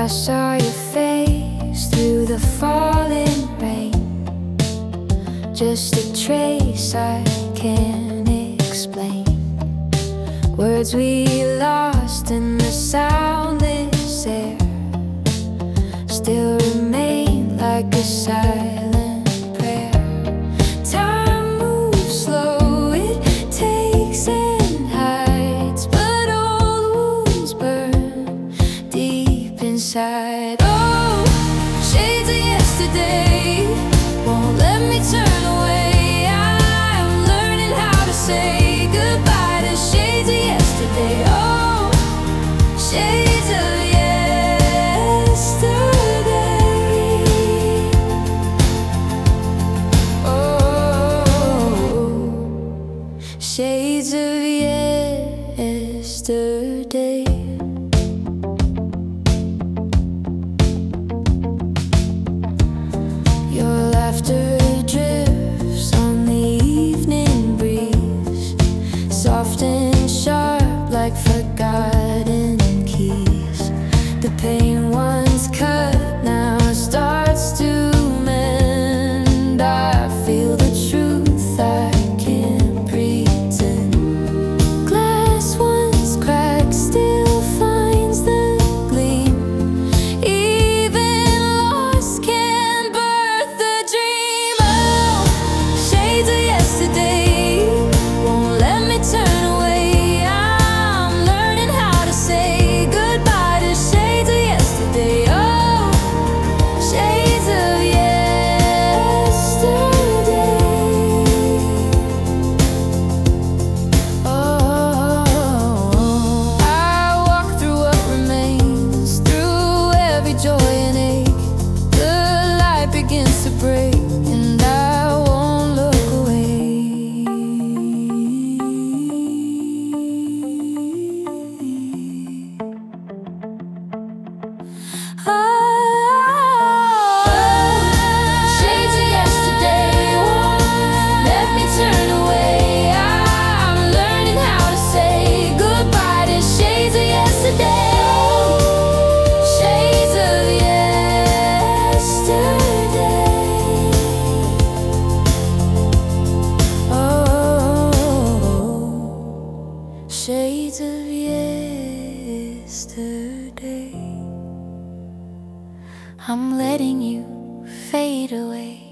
I saw your face through the falling rain. Just a trace I can't explain. Words we lost in the soundless air still remain like a silent prayer. Time moves slow, it takes and hides, but old wounds burn deep inside. Oh, shades of yesterday won't let me turn away. I'm learning how to say goodbye to shades of yesterday. Oh, shades of shades of yesterday. Your laughter drifts on the evening breeze, soft and sharp like forgotten keys. The pain once cut now starts to mend. I feel the truth I can't pretend. Glass once cracked still finds the gleam. Even lost can birth the dream. Oh, shades of yesterday won't let me turn away. I'm learning how to say goodbye to shades of yesterday. Oh, shades of to break, and I won't look away. Shades of yesterday won't let me turn away. I'm learning how to say goodbye to shades of yesterday. Shades of yesterday. Shades of yesterday. I'm letting you fade away.